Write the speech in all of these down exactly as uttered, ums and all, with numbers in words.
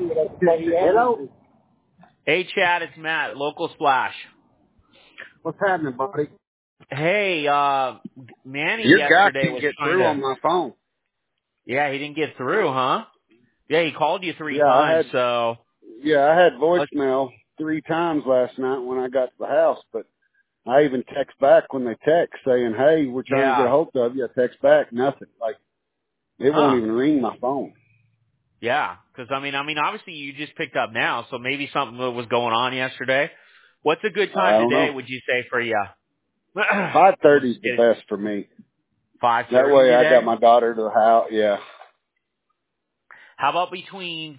Hello? Hey, Chad, it's Matt, Local Splash. What's happening, buddy? Hey, uh, Manny Your guy yesterday can't was get trying through on to, my phone. yeah, he didn't get through, huh? Yeah, he called you three Yeah, I times, had so. yeah, I had Let's, voicemail three times last night when I got to the house, but I even text back when they text saying, "Hey, we're trying to get a yeah. hold of you." I text back, nothing. Like it won't Huh. even ring my phone. Yeah, because I mean, I mean, obviously you just picked up now, so maybe something was going on yesterday. What's a good I time don't today, know. would you say, for you? Five We'll thirty just is the get it. best for me. five That thirty way, I got today? my daughter to the house. Yeah, How about between,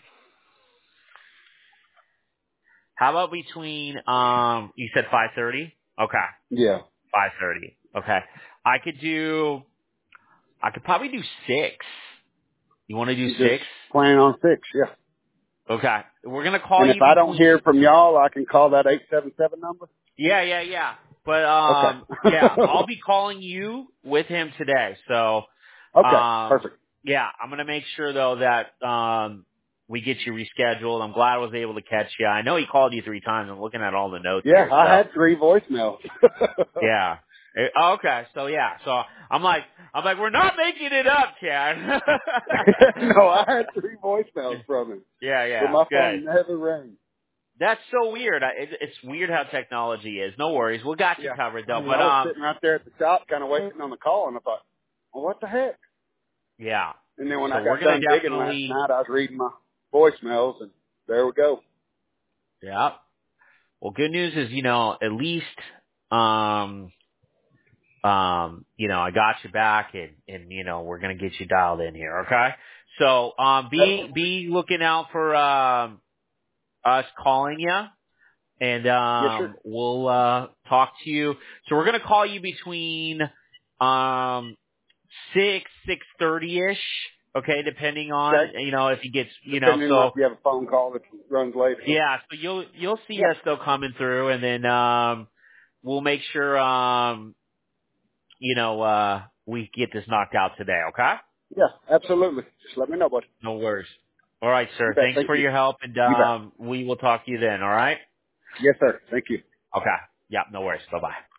how about between, um, you said five thirty? Okay, yeah. five thirty. Okay. I could do, I could probably do six. You want to do Just six? plan on six. Yeah. Okay. We're gonna call And if you I don't between. hear from y'all, I can call that eight seven seven number. Yeah, yeah, yeah. But Okay. um, yeah, I'll be calling you with him today. So, okay. um, Perfect. yeah, I'm gonna make sure though that um we get you rescheduled. I'm glad I was able to catch you. I know he called you three times. I'm looking at all the notes Yeah, here. I So, had three voicemails. yeah. Eh, oh, okay, so yeah, so I'm like, I'm like, we're not making it up, Chad. no, I had three voicemails from him, yeah, but yeah, my good. phone never rang. That's so weird. I, it, it's weird how technology is. No worries, we got you Yeah. covered I though. mean, But I was um, sitting right there at the shop kind of waiting on the call, and I thought, well, what the heck? yeah. And then when So I we're got gonna done digging last definitely, night, I was reading my voicemails, and there we go. yeah. Well, good news is, you know, at least, um, um, you know, I got you back, and and you know, we're gonna get you dialed in here. Okay. So um, be be looking out for um us calling you. And Yes, sir. um, we'll uh, talk to you. So we're gonna call you between um, six six thirty ish. Okay, depending on Okay. you know if he gets you know. Depending on So if you have a phone call that runs later. yeah, so you'll you'll see Yeah. us still coming through, and then um, we'll make sure um, you know uh, we get this knocked out today. Okay, Yeah, absolutely. Just let me know, buddy. no worries. All right, You sir. bet. Thanks Thank for you. your help, and You bet. um, we will talk to you then. All right. Yes, sir. Thank you. Okay. Yeah. No worries. Bye bye.